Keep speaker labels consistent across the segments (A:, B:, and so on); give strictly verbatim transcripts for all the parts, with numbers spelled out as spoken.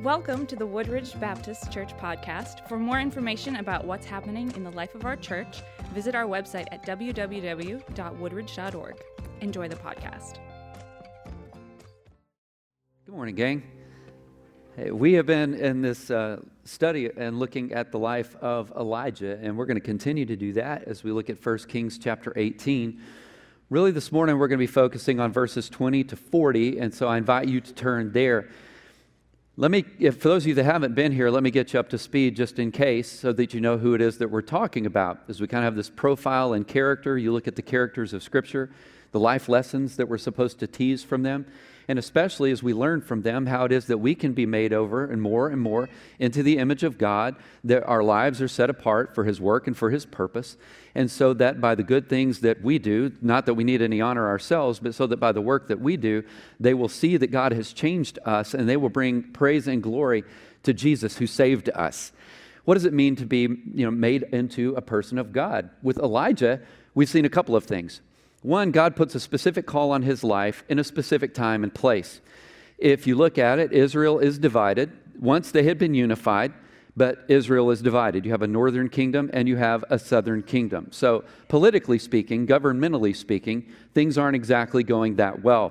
A: Welcome to the Woodridge Baptist Church podcast. For more information about what's happening in the life of our church, visit our website at w w w dot woodridge dot org. Enjoy the podcast.
B: Good morning, gang. Hey, we have been in this uh, study and looking at the life of Elijah, and we're going to continue to do that as we look at First Kings chapter eighteen. Really, this morning we're going to be focusing on verses twenty to forty, and so I invite you to turn there. Let me, if for those of you that haven't been here, let me get you up to speed just in case so that you know who it is that we're talking about. As we kind of have this profile and character, you look at the characters of Scripture, the life lessons that we're supposed to tease from them, and especially as we learn from them how it is that we can be made over and more and more into the image of God, that our lives are set apart for His work and for His purpose, and so that by the good things that we do, not that we need any honor ourselves, but so that by the work that we do, they will see that God has changed us and they will bring praise and glory to Jesus who saved us. What does it mean to be, you know, made into a person of God? With Elijah, we've seen a couple of things. One, God puts a specific call on his life in a specific time and place. If you look at it, Israel is divided. Once they had been unified, but Israel is divided. You have a northern kingdom and you have a southern kingdom. So politically speaking, governmentally speaking, things aren't exactly going that well.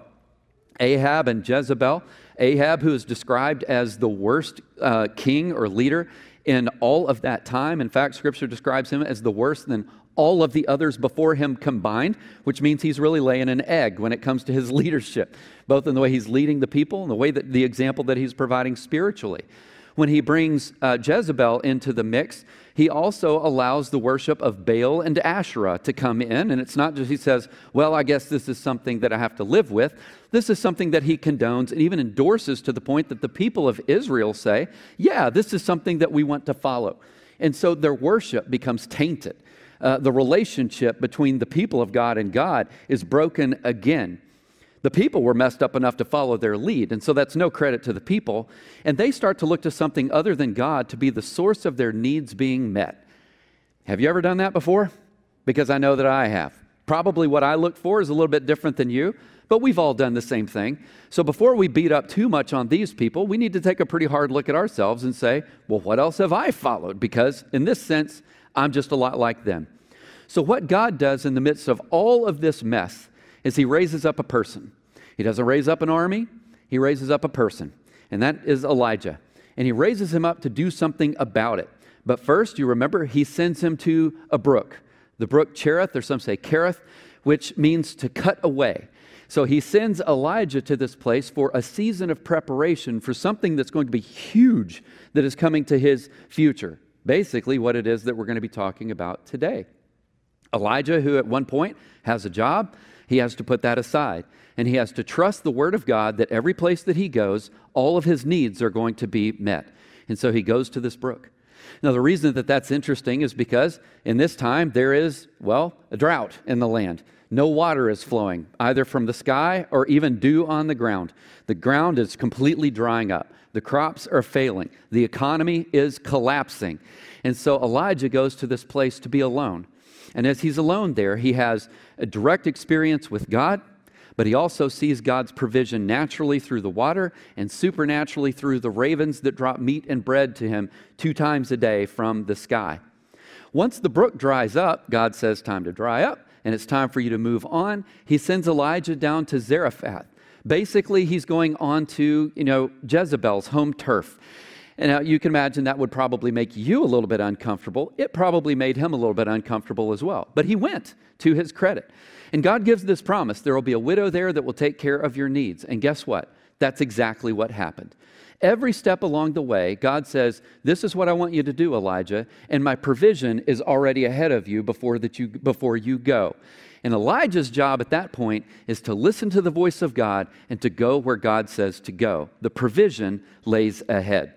B: Ahab and Jezebel, Ahab, who is described as the worst uh, king or leader in all of that time. In fact, Scripture describes him as the worst than all of the others before him combined, which means he's really laying an egg when it comes to his leadership, both in the way he's leading the people and the way that the example that he's providing spiritually. When he brings uh, Jezebel into the mix, he also allows the worship of Baal and Asherah to come in. And it's not just he says, well, I guess this is something that I have to live with. This is something that he condones and even endorses to the point that the people of Israel say, yeah, this is something that we want to follow. And so their worship becomes tainted. Uh, the relationship between the people of God and God is broken again. The people were messed up enough to follow their lead, and so that's no credit to the people. And they start to look to something other than God to be the source of their needs being met. Have you ever done that before? Because I know that I have. Probably what I look for is a little bit different than you, but we've all done the same thing. So before we beat up too much on these people, we need to take a pretty hard look at ourselves and say, well, what else have I followed? Because in this sense, I'm just a lot like them. So what God does in the midst of all of this mess is He raises up a person. He doesn't raise up an army, He raises up a person, and that is Elijah. And He raises him up to do something about it. But first, you remember, He sends him to a brook, the brook Cherith, or some say Kerith, which means to cut away. So He sends Elijah to this place for a season of preparation for something that's going to be huge that is coming to his future. Basically, what it is that we're going to be talking about today. Elijah, who at one point has a job, he has to put that aside. And he has to trust the Word of God that every place that he goes, all of his needs are going to be met. And so he goes to this brook. Now, the reason that that's interesting is because in this time there is, well, a drought in the land. No water is flowing, either from the sky or even dew on the ground. The ground is completely drying up. The crops are failing. The economy is collapsing. And so Elijah goes to this place to be alone. And as he's alone there, he has a direct experience with God, but he also sees God's provision naturally through the water and supernaturally through the ravens that drop meat and bread to him two times a day from the sky. Once the brook dries up, God says, time to dry up, and it's time for you to move on. He sends Elijah down to Zarephath. Basically, he's going on to, you know, Jezebel's home turf. And now you can imagine that would probably make you a little bit uncomfortable. It probably made him a little bit uncomfortable as well. But he went, to his credit. And God gives this promise. There will be a widow there that will take care of your needs. And guess what? That's exactly what happened. Every step along the way, God says, this is what I want you to do, Elijah, and my provision is already ahead of you before that you before you go. And Elijah's job at that point is to listen to the voice of God and to go where God says to go. The provision lays ahead.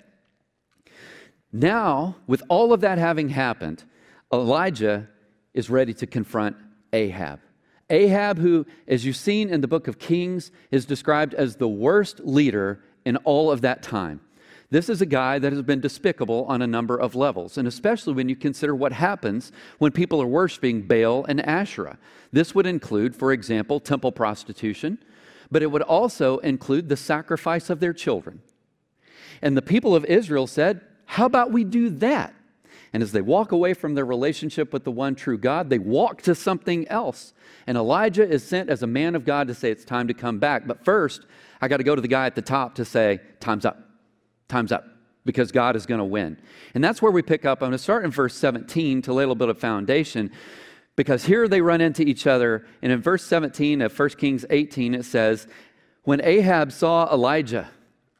B: Now, with all of that having happened, Elijah is ready to confront Ahab. Ahab, who, as you've seen in the book of Kings, is described as the worst leader in all of that time. This is a guy that has been despicable on a number of levels, and especially when you consider what happens when people are worshiping Baal and Asherah. This would include, for example, temple prostitution, but it would also include the sacrifice of their children. And the people of Israel said, how about we do that? And as they walk away from their relationship with the one true God, they walk to something else. And Elijah is sent as a man of God to say it's time to come back. But first, I got to go to the guy at the top to say, time's up. Time's up. Because God is going to win. And that's where we pick up. I'm going to start in verse seventeen to lay a little bit of foundation. Because here they run into each other. And in verse seventeen of First Kings eighteen, it says, when Ahab saw Elijah,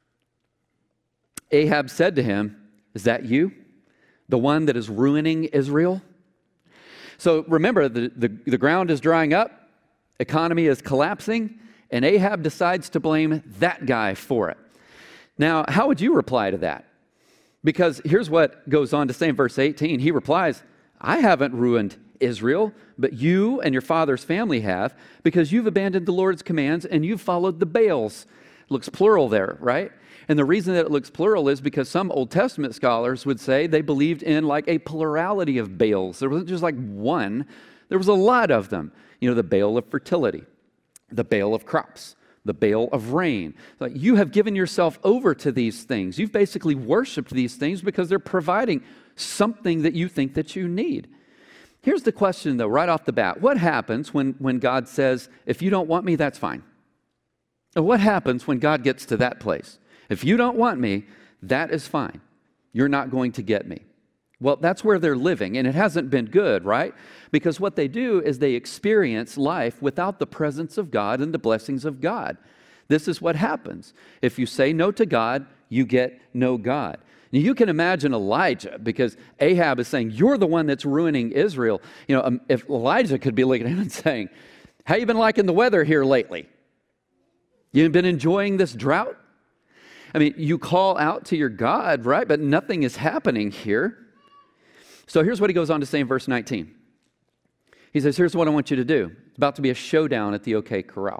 B: Ahab said to him, is that you? The one that is ruining Israel? So remember, the, the, the ground is drying up, economy is collapsing, and Ahab decides to blame that guy for it. Now, how would you reply to that? Because here's what goes on to say in verse eighteen. He replies, I haven't ruined Israel, but you and your father's family have, because you've abandoned the Lord's commands and you've followed the Baals. It looks plural there, right? And the reason that it looks plural is because some Old Testament scholars would say they believed in like a plurality of Baals. There wasn't just like one. There was a lot of them. You know, the Baal of fertility, the Baal of crops, the Baal of rain. Like, you have given yourself over to these things. You've basically worshiped these things because they're providing something that you think that you need. Here's the question, though, right off the bat. What happens when, when God says, if you don't want me, that's fine? And what happens when God gets to that place? If you don't want me, that is fine. You're not going to get me. Well, that's where they're living, and it hasn't been good, right? Because what they do is they experience life without the presence of God and the blessings of God. This is what happens. If you say no to God, you get no God. Now, you can imagine Elijah, because Ahab is saying, you're the one that's ruining Israel. You know, um, if Elijah could be looking at him and saying, how you been liking the weather here lately? You've been enjoying this drought? I mean, you call out to your God, right? But nothing is happening here. So here's what he goes on to say in verse nineteen. He says, here's what I want you to do. It's about to be a showdown at the OK Corral.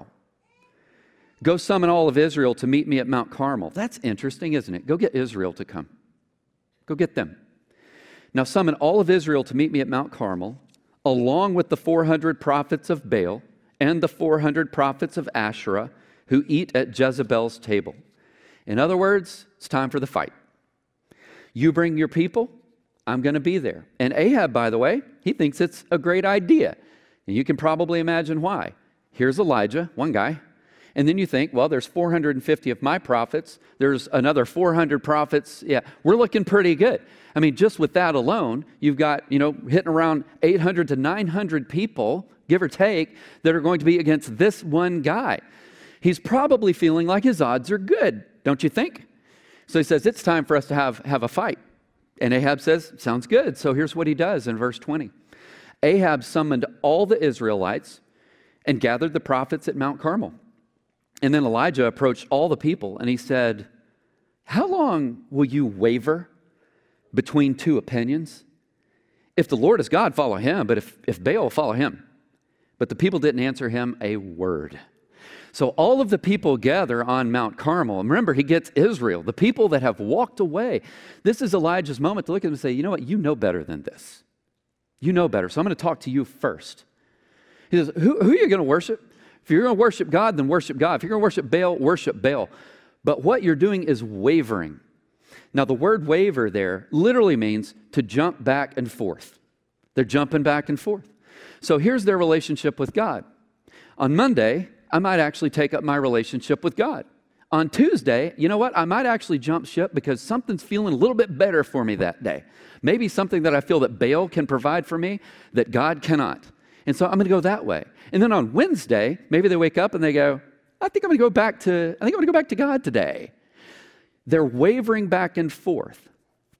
B: Go summon all of Israel to meet me at Mount Carmel. That's interesting, isn't it? Go get Israel to come. Go get them. Now summon all of Israel to meet me at Mount Carmel, along with the four hundred prophets of Baal and the four hundred prophets of Asherah who eat at Jezebel's table. In other words, it's time for the fight. You bring your people, I'm going to be there. And Ahab, by the way, he thinks it's a great idea. And you can probably imagine why. Here's Elijah, one guy. And then you think, well, there's four hundred fifty of my prophets. There's another four hundred prophets. Yeah, we're looking pretty good. I mean, just with that alone, you've got, you know, hitting around eight hundred to nine hundred people, give or take, that are going to be against this one guy. He's probably feeling like his odds are good, don't you think? So he says, it's time for us to have, have a fight. And Ahab says, sounds good. So here's what he does in verse twenty. Ahab summoned all the Israelites and gathered the prophets at Mount Carmel. And then Elijah approached all the people and he said, how long will you waver between two opinions? If the Lord is God, follow him. But if, if Baal, follow him. But the people didn't answer him a word. So all of the people gather on Mount Carmel. And remember, he gets Israel, the people that have walked away. This is Elijah's moment to look at them and say, you know what? You know better than this. You know better. So I'm going to talk to you first. He says, who, who are you going to worship? If you're going to worship God, then worship God. If you're going to worship Baal, worship Baal. But what you're doing is wavering. Now, the word waver there literally means to jump back and forth. They're jumping back and forth. So here's their relationship with God. On Monday, I might actually take up my relationship with God. On Tuesday, you know what? I might actually jump ship because something's feeling a little bit better for me that day. Maybe something that I feel that Baal can provide for me that God cannot. And so I'm going to go that way. And then on Wednesday, maybe they wake up and they go, I think I'm going to go back to, I think I'm going to go back to God today. They're wavering back and forth.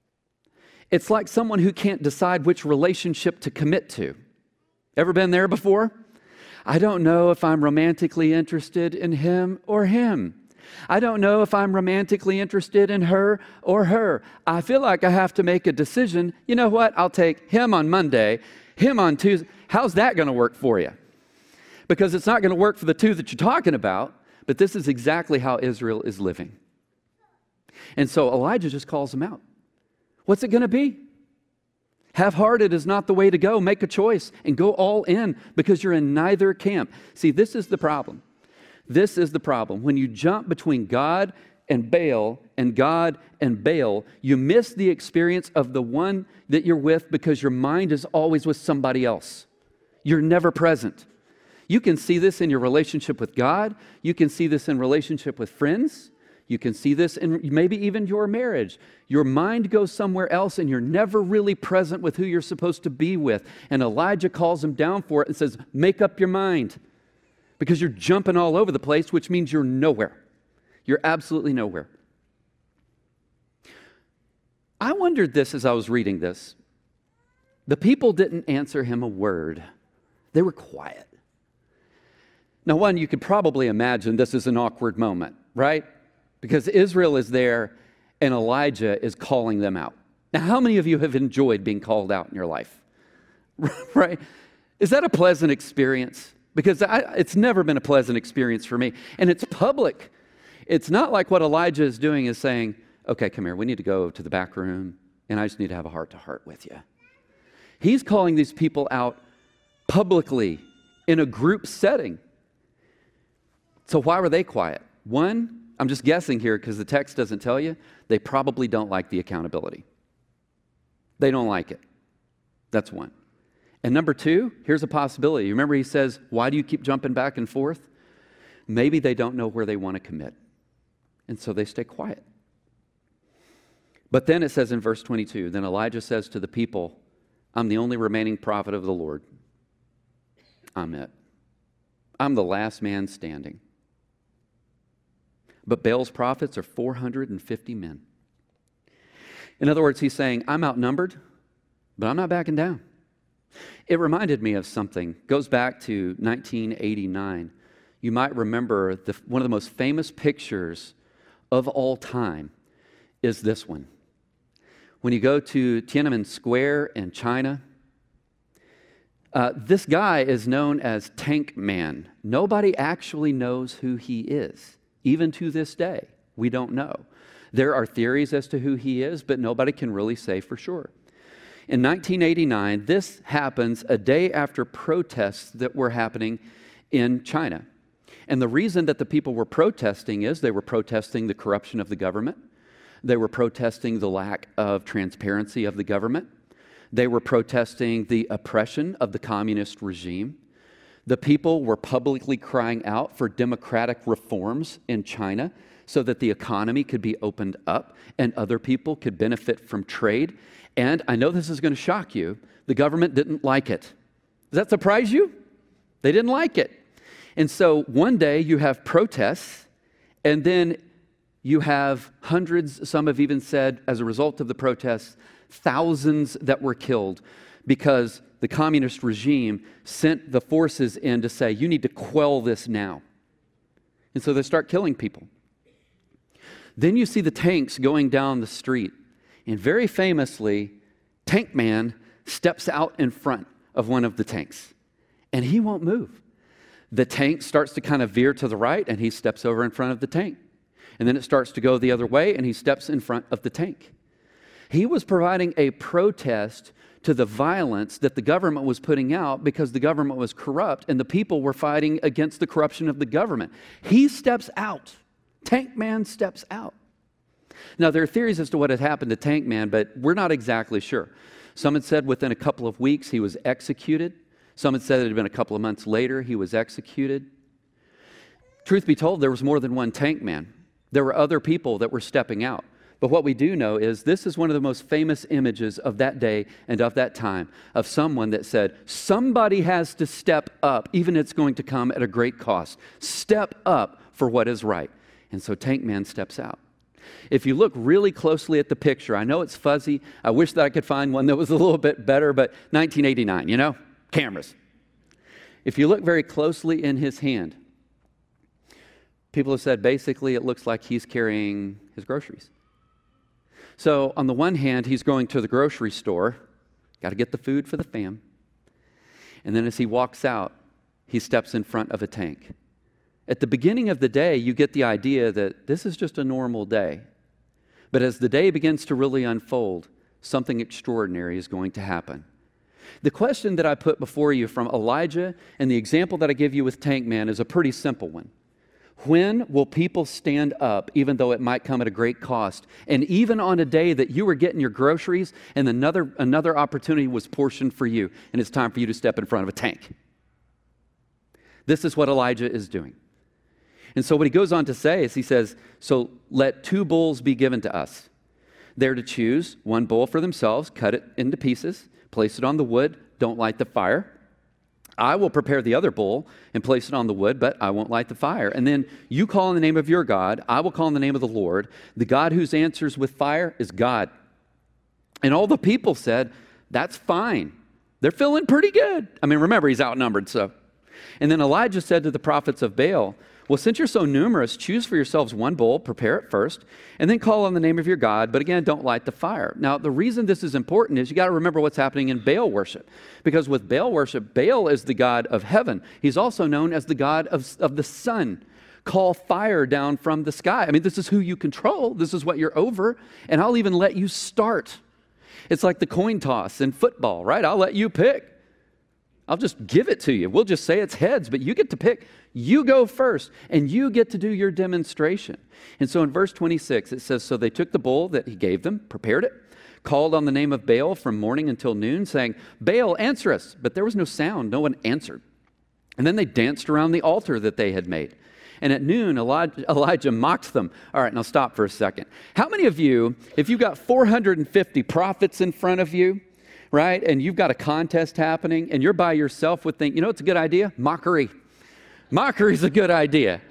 B: It's like someone who can't decide which relationship to commit to. Ever been there before? I don't know if I'm romantically interested in him or him. I don't know if I'm romantically interested in her or her. I feel like I have to make a decision. You know what? I'll take him on Monday, him on Tuesday. How's that going to work for you? Because it's not going to work for the two that you're talking about, but this is exactly how Israel is living. And so Elijah just calls them out. What's it going to be? Half-hearted is not the way to go. Make a choice and go all in because you're in neither camp. See, this is the problem. This is the problem. When you jump between God and Baal and God and Baal, you miss the experience of the one that you're with because your mind is always with somebody else. You're never present. You can see this in your relationship with God. You can see this in relationship with friends. You can see this in maybe even your marriage. Your mind goes somewhere else and you're never really present with who you're supposed to be with. And Elijah calls him down for it and says, make up your mind, because you're jumping all over the place, which means you're nowhere. You're absolutely nowhere. I wondered this as I was reading this. The people didn't answer him a word. They were quiet. Now, one, you could probably imagine this is an awkward moment, right? Because Israel is there and Elijah is calling them out. Now, how many of you have enjoyed being called out in your life? Right? Is that a pleasant experience? Because I, it's never been a pleasant experience for me. And it's public. It's not like what Elijah is doing is saying, okay, come here, we need to go to the back room and I just need to have a heart-to-heart with you. He's calling these people out publicly in a group setting. So why were they quiet? One, I'm just guessing here because the text doesn't tell you, they probably don't like the accountability. They don't like it. That's one. And number two, here's a possibility. Remember he says, why do you keep jumping back and forth? Maybe they don't know where they want to commit. And so they stay quiet. But then it says in verse twenty-two, then Elijah says to the people, I'm the only remaining prophet of the Lord. I'm it. I'm the last man standing. But Baal's prophets are four hundred fifty men. In other words, he's saying, I'm outnumbered, but I'm not backing down. It reminded me of something. It goes back to nineteen eighty-nine. You might remember the, one of the most famous pictures of all time is this one. When you go to Tiananmen Square in China, uh, this guy is known as Tank Man. Nobody actually knows who he is. Even to this day, we don't know. There are theories as to who he is, but nobody can really say for sure. In nineteen eighty-nine, this happens a day after protests that were happening in China. And the reason that the people were protesting is they were protesting the corruption of the government. They were protesting the lack of transparency of the government. They were protesting the oppression of the communist regime. The people were publicly crying out for democratic reforms in China so that the economy could be opened up and other people could benefit from trade. And I know this is going to shock you, the government didn't like it. Does that surprise you? They didn't like it. And so one day you have protests, and then you have hundreds, some have even said, as a result of the protests, thousands that were killed because the communist regime sent the forces in to say, you need to quell this now. And so they start killing people. Then you see the tanks going down the street. And very famously, Tank Man steps out in front of one of the tanks. And he won't move. The tank starts to kind of veer to the right, and he steps over in front of the tank. And then it starts to go the other way, and he steps in front of the tank. He was providing a protest to the violence that the government was putting out because the government was corrupt and the people were fighting against the corruption of the government. He steps out. Tank Man steps out. Now, there are theories as to what had happened to Tank Man, but we're not exactly sure. Some had said within a couple of weeks he was executed. Some had said it had been a couple of months later he was executed. Truth be told, there was more than one Tank Man. There were other people that were stepping out. But what we do know is this is one of the most famous images of that day and of that time, of someone that said, somebody has to step up, even if it's going to come at a great cost. Step up for what is right. And so Tank Man steps out. If you look really closely at the picture, I know it's fuzzy. I wish that I could find one that was a little bit better, but nineteen eighty-nine, you know, cameras. If you look very closely in his hand, people have said basically it looks like he's carrying his groceries. So on the one hand, he's going to the grocery store, got to get the food for the fam. And then as he walks out, he steps in front of a tank. At the beginning of the day, you get the idea that this is just a normal day. But as the day begins to really unfold, something extraordinary is going to happen. The question that I put before you from Elijah and the example that I give you with Tank Man is a pretty simple one. When will people stand up, even though it might come at a great cost? And even on a day that you were getting your groceries and another, another opportunity was portioned for you, and it's time for you to step in front of a tank. This is what Elijah is doing. And so what he goes on to say is he says, so let two bulls be given to us. They're to choose one bull for themselves, cut it into pieces, place it on the wood, don't light the fire. I will prepare the other bull and place it on the wood, but I won't light the fire. And then you call in the name of your God. I will call in the name of the Lord. The God whose answers with fire is God. And all the people said, that's fine. They're feeling pretty good. I mean, remember, he's outnumbered, so. And then Elijah said to the prophets of Baal, well, since you're so numerous, choose for yourselves one bull, prepare it first, and then call on the name of your God, but again, don't light the fire. Now, the reason this is important is you got to remember what's happening in Baal worship. Because with Baal worship, Baal is the god of heaven. He's also known as the god of, of the sun. Call fire down from the sky. I mean, this is who you control. This is what you're over, and I'll even let you start. It's like the coin toss in football, right? I'll let you pick. I'll just give it to you. We'll just say it's heads, but you get to pick. You go first, and you get to do your demonstration. And so in verse twenty-six, it says, so they took the bull that he gave them, prepared it, called on the name of Baal from morning until noon, saying, Baal, answer us. But there was no sound. No one answered. And then they danced around the altar that they had made. And at noon, Elijah, Elijah mocked them. All right, now stop for a second. How many of you, if you've got four hundred fifty prophets in front of you, right, and you've got a contest happening, and you're by yourself, would think, you know, it's a good idea? Mockery. Mockery's a good idea.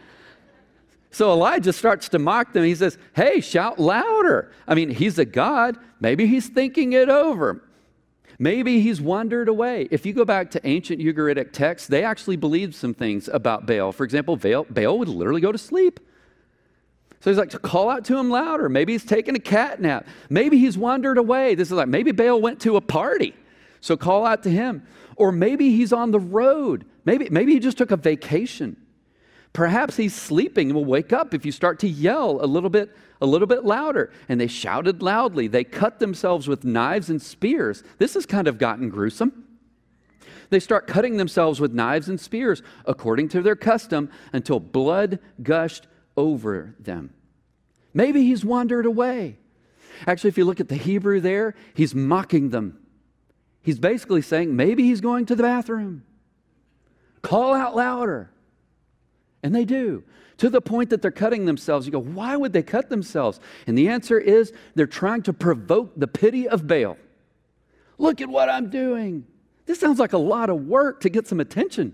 B: So Elijah starts to mock them. He says, hey, shout louder. I mean, he's a god. Maybe he's thinking it over. Maybe he's wandered away. If you go back to ancient Ugaritic texts, they actually believed some things about Baal. For example, Baal, Baal would literally go to sleep. So he's like, to call out to him louder. Maybe he's taking a cat nap. Maybe he's wandered away. This is like, maybe Baal went to a party. So call out to him. Or maybe he's on the road. Maybe, maybe he just took a vacation. Perhaps he's sleeping and will wake up if you start to yell a little bit, a little bit louder. And they shouted loudly. They cut themselves with knives and spears. This has kind of gotten gruesome. They start cutting themselves with knives and spears according to their custom until blood gushed over them. Maybe he's wandered away. Actually, if you look at the Hebrew there, he's mocking them. He's basically saying, maybe he's going to the bathroom. Call out louder. And they do, to the point that they're cutting themselves. You go, why would they cut themselves? And the answer is they're trying to provoke the pity of Baal. Look at what I'm doing. This sounds like a lot of work to get some attention.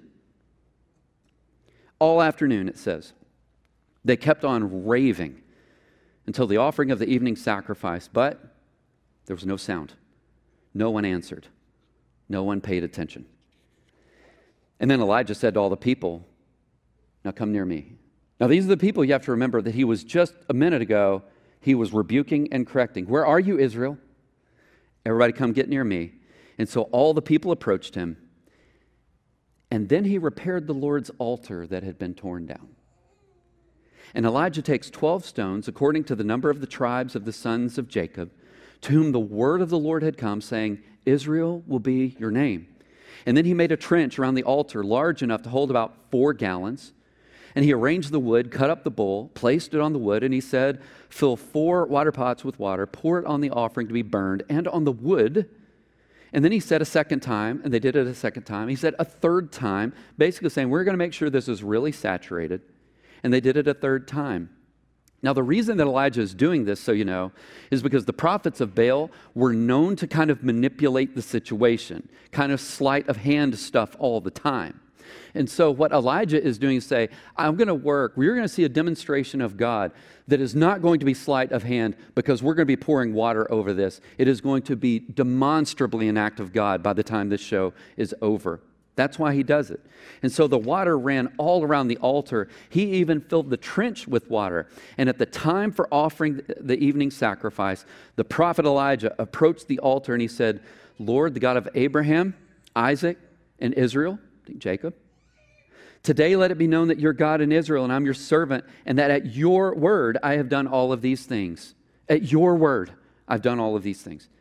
B: All afternoon, it says, they kept on raving until the offering of the evening sacrifice, but there was no sound. No one answered. No one paid attention. And then Elijah said to all the people, now come near me. Now these are the people you have to remember that he was just a minute ago, he was rebuking and correcting. Where are you, Israel? Everybody come get near me. And so all the people approached him. And then he repaired the Lord's altar that had been torn down. And Elijah takes twelve stones, according to the number of the tribes of the sons of Jacob, to whom the word of the Lord had come, saying, Israel will be your name. And then he made a trench around the altar, large enough to hold about four gallons. And he arranged the wood, cut up the bowl, placed it on the wood, and he said, fill four water pots with water, pour it on the offering to be burned, and on the wood. And then he said a second time, and they did it a second time. He said a third time, basically saying, we're going to make sure this is really saturated. And they did it a third time. Now, the reason that Elijah is doing this, so you know, is because the prophets of Baal were known to kind of manipulate the situation, kind of sleight of hand stuff all the time. And so what Elijah is doing is say, I'm going to work. We're going to see a demonstration of God that is not going to be sleight of hand because we're going to be pouring water over this. It is going to be demonstrably an act of God by the time this show is over. That's why he does it. And so the water ran all around the altar. He even filled the trench with water. And at the time for offering the evening sacrifice, the prophet Elijah approached the altar and he said, Lord, the God of Abraham, Isaac, and Israel, Jacob, today let it be known that you're God in Israel and I'm your servant, and that at your word I have done all of these things. At your word I've done all of these things.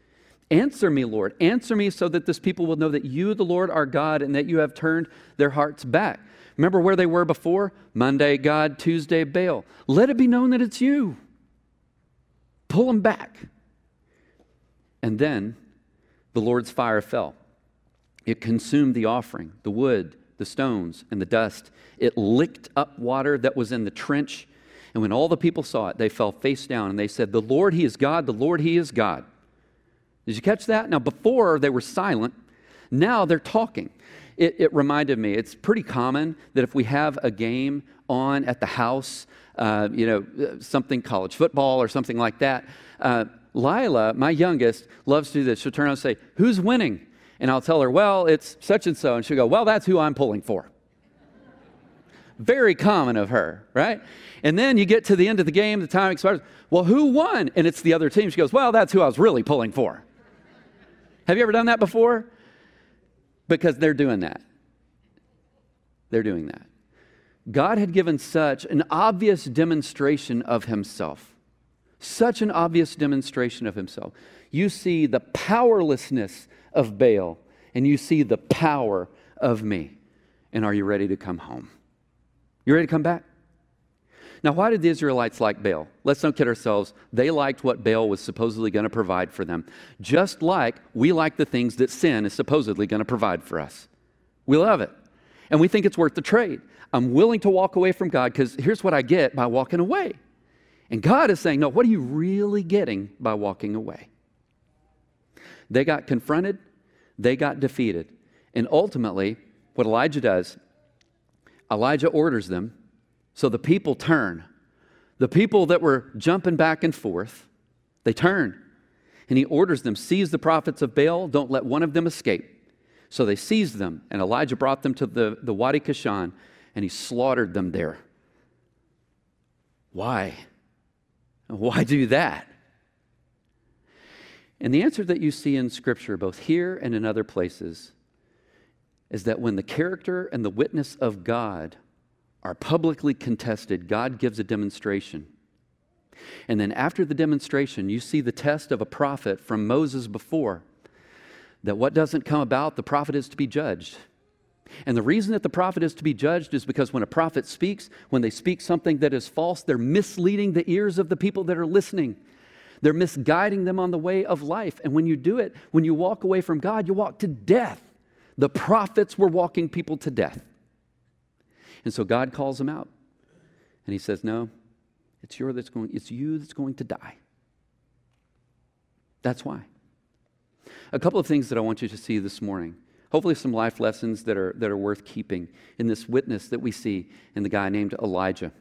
B: Answer me, Lord. Answer me so that this people will know that you, the Lord, are God and that you have turned their hearts back. Remember where they were before? Monday, God, Tuesday, Baal. Let it be known that it's you. Pull them back. And then the Lord's fire fell. It consumed the offering, the wood, the stones, and the dust. It licked up water that was in the trench. And when all the people saw it, they fell face down and they said, the Lord, He is God. The Lord, He is God. Did you catch that? Now, before they were silent. Now they're talking. It, it reminded me, it's pretty common that if we have a game on at the house, uh, you know, something college football or something like that, uh, Lila, my youngest, loves to do this. She'll turn around and say, who's winning? And I'll tell her, well, it's such and so. And she'll go, well, that's who I'm pulling for. Very common of her, right? And then you get to the end of the game, the time expires. Well, who won? And it's the other team. She goes, well, that's who I was really pulling for. Have you ever done that before? Because they're doing that. They're doing that. God had given such an obvious demonstration of Himself. Such an obvious demonstration of Himself. You see the powerlessness of Baal, and you see the power of me. And are you ready to come home? You ready to come back? Now, why did the Israelites like Baal? Let's not kid ourselves. They liked what Baal was supposedly going to provide for them, just like we like the things that sin is supposedly going to provide for us. We love it, and we think it's worth the trade. I'm willing to walk away from God because here's what I get by walking away. And God is saying, no, what are you really getting by walking away? They got confronted, they got defeated, and ultimately, what Elijah does, Elijah orders them. So the people turn. The people that were jumping back and forth, they turn. And he orders them, seize the prophets of Baal, don't let one of them escape. So they seized them, and Elijah brought them to the, the Wadi Kishon, and he slaughtered them there. Why? Why do that? And the answer that you see in Scripture, both here and in other places, is that when the character and the witness of God are publicly contested, God gives a demonstration. And then after the demonstration, you see the test of a prophet from Moses before, that what doesn't come about, the prophet is to be judged. And the reason that the prophet is to be judged is because when a prophet speaks, when they speak something that is false, they're misleading the ears of the people that are listening. They're misguiding them on the way of life. And when you do it, when you walk away from God, you walk to death. The prophets were walking people to death. And so God calls them out. And He says, no, it's you that's going, it's you that's going to die. That's why. A couple of things that I want you to see this morning. Hopefully some life lessons that are, that are worth keeping in this witness that we see in the guy named Elijah.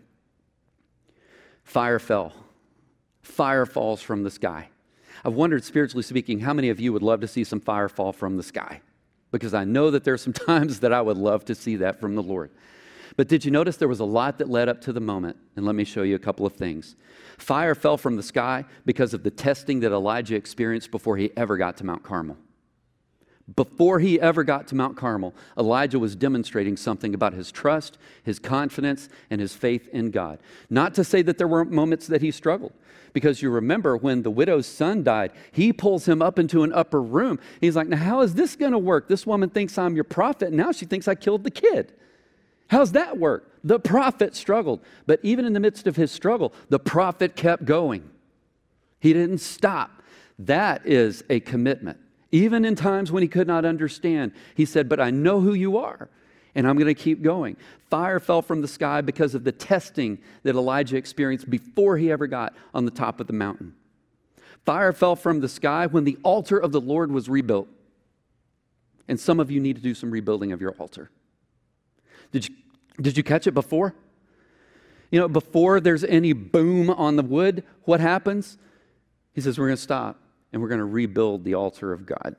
B: Fire fell. Fire falls from the sky. I've wondered, spiritually speaking, how many of you would love to see some fire fall from the sky? Because I know that there are some times that I would love to see that from the Lord. But did you notice there was a lot that led up to the moment? And let me show you a couple of things. Fire fell from the sky because of the testing that Elijah experienced before he ever got to Mount Carmel. Before he ever got to Mount Carmel, Elijah was demonstrating something about his trust, his confidence, and his faith in God. Not to say that there weren't moments that he struggled. Because you remember when the widow's son died, he pulls him up into an upper room. He's like, now how is this going to work? This woman thinks I'm your prophet, and now she thinks I killed the kid. How's that work? The prophet struggled. But even in the midst of his struggle, the prophet kept going. He didn't stop. That is a commitment. Even in times when he could not understand, he said, but I know who you are, and I'm going to keep going. Fire fell from the sky because of the testing that Elijah experienced before he ever got on the top of the mountain. Fire fell from the sky when the altar of the Lord was rebuilt. And some of you need to do some rebuilding of your altar. Did you, did you catch it before? You know, before there's any boom on the wood, what happens? He says, we're going to stop and we're going to rebuild the altar of God.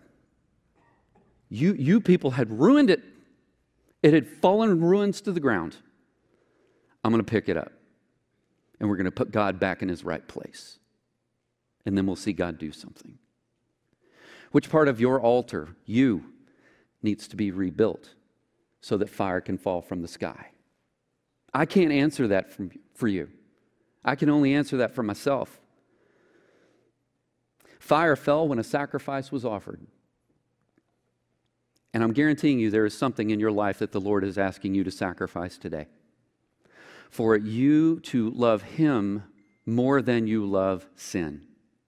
B: You, you people had ruined it. It had fallen in ruins to the ground. I'm going to pick it up. And we're going to put God back in His right place. And then we'll see God do something. Which part of your altar, you, needs to be rebuilt so that fire can fall from the sky? I can't answer that from, for you. I can only answer that for myself. Fire fell when a sacrifice was offered. And I'm guaranteeing you there is something in your life that the Lord is asking you to sacrifice today. For you to love Him more than you love sin.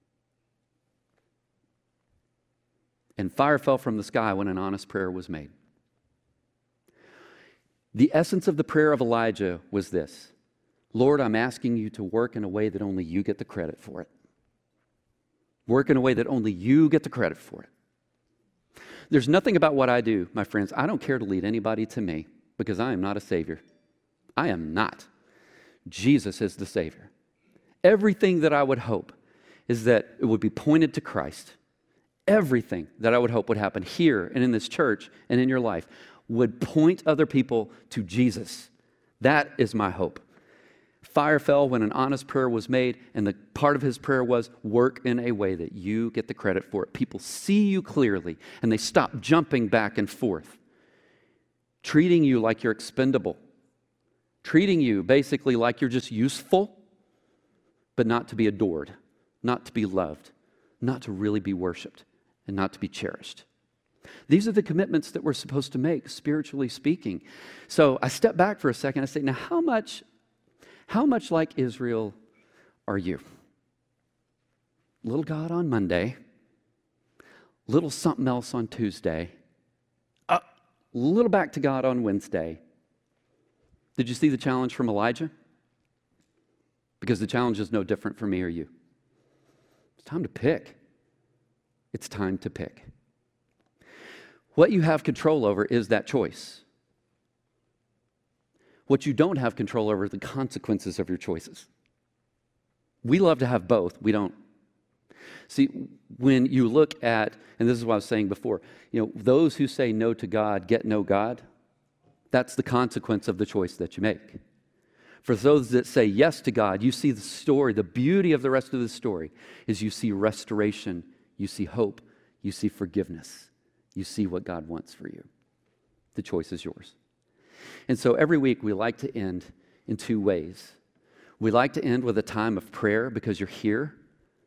B: And fire fell from the sky when an honest prayer was made. The essence of the prayer of Elijah was this: Lord, I'm asking you to work in a way that only you get the credit for it. Work in a way that only you get the credit for it. There's nothing about what I do, my friends. I don't care to lead anybody to me because I am not a Savior. I am not. Jesus is the Savior. Everything that I would hope is that it would be pointed to Christ. Everything that I would hope would happen here and in this church and in your life would point other people to Jesus. That is my hope. Fire fell when an honest prayer was made, and the part of his prayer was, work in a way that you get the credit for it. People see you clearly, and they stop jumping back and forth, treating you like you're expendable, treating you basically like you're just useful, but not to be adored, not to be loved, not to really be worshiped, and not to be cherished. These are the commitments that we're supposed to make, spiritually speaking. So I step back for a second. I say, now how much, how much like Israel are you? Little God on Monday, little something else on Tuesday, a little back to God on Wednesday. Did you see the challenge from Elijah? Because the challenge is no different for me or you. It's time to pick. It's time to pick. What you have control over is that choice. What you don't have control over are the consequences of your choices. We love to have both. We don't. See, when you look at, and this is what I was saying before, you know, those who say no to God get no God. That's the consequence of the choice that you make. For those that say yes to God, you see the story, the beauty of the rest of the story is you see restoration, you see hope, you see forgiveness. You see what God wants for you. The choice is yours. And so every week we like to end in two ways. We like to end with a time of prayer because you're here.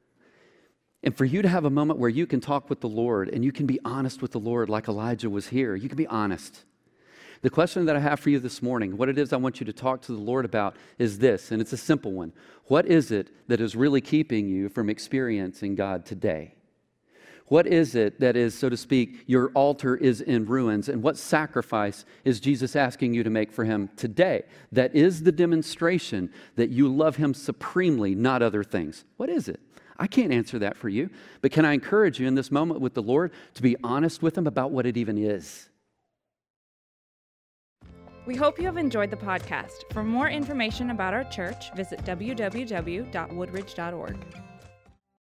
B: And for you to have a moment where you can talk with the Lord and you can be honest with the Lord like Elijah was here. You can be honest. The question that I have for you this morning, what it is I want you to talk to the Lord about is this, and it's a simple one. What is it that is really keeping you from experiencing God today? What is it that is, so to speak, your altar is in ruins? And what sacrifice is Jesus asking you to make for Him today? That is the demonstration that you love Him supremely, not other things. What is it? I can't answer that for you. But can I encourage you in this moment with the Lord to be honest with Him about what it even is?
A: We hope you have enjoyed the podcast. For more information about our church, visit w w w dot woodridge dot org.